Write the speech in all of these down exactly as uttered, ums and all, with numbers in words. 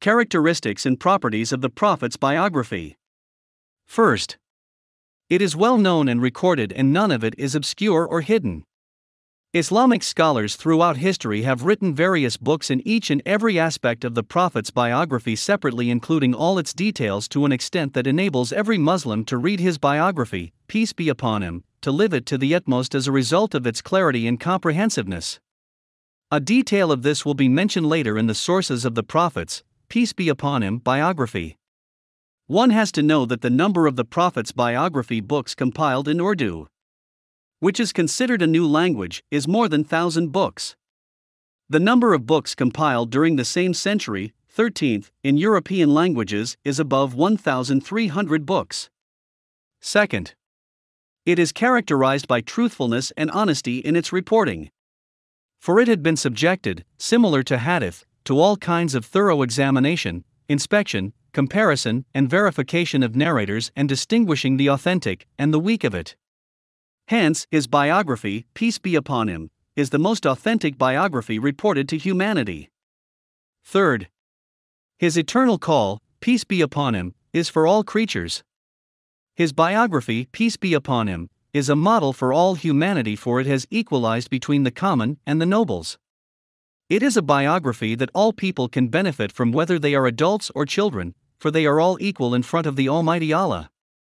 Characteristics and properties of the Prophet's biography. First, it is well known and recorded, and none of it is obscure or hidden. Islamic scholars throughout history have written various books in each and every aspect of the Prophet's biography separately, including all its details to an extent that enables every Muslim to read his biography, peace be upon him, to live it to the utmost as a result of its clarity and comprehensiveness. A detail of this will be mentioned later in the sources of the Prophet's, peace be upon him, biography. One has to know that the number of the Prophet's biography books compiled in Urdu, which is considered a new language, is more than one thousand books. The number of books compiled during the same century, thirteenth, in European languages is above one thousand three hundred books. Second, it is characterized by truthfulness and honesty in its reporting. For it had been subjected, similar to hadith, to all kinds of thorough examination, inspection, comparison, and verification of narrators and distinguishing the authentic and the weak of it. Hence, his biography, peace be upon him, is the most authentic biography reported to humanity. Third, his eternal call, peace be upon him, is for all creatures. His biography, peace be upon him, is a model for all humanity, for it has equalized between the common and the nobles. It is a biography that all people can benefit from, whether they are adults or children, for they are all equal in front of the Almighty Allah.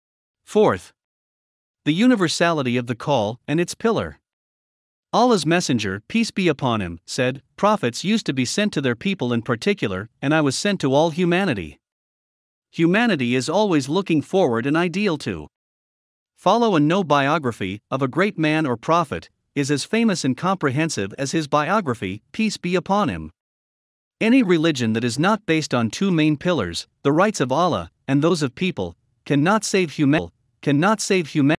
Fourth, the universality of the call and its pillar. Allah's Messenger, peace be upon him, said, "Prophets used to be sent to their people in particular, and I was sent to all humanity." Humanity is always looking forward and ideal to follow, and no biography of a great man or prophet is as famous and comprehensive as his biography, peace be upon him. Any religion that is not based on two main pillars, the rights of Allah and those of people, cannot save humanity, cannot save humanity.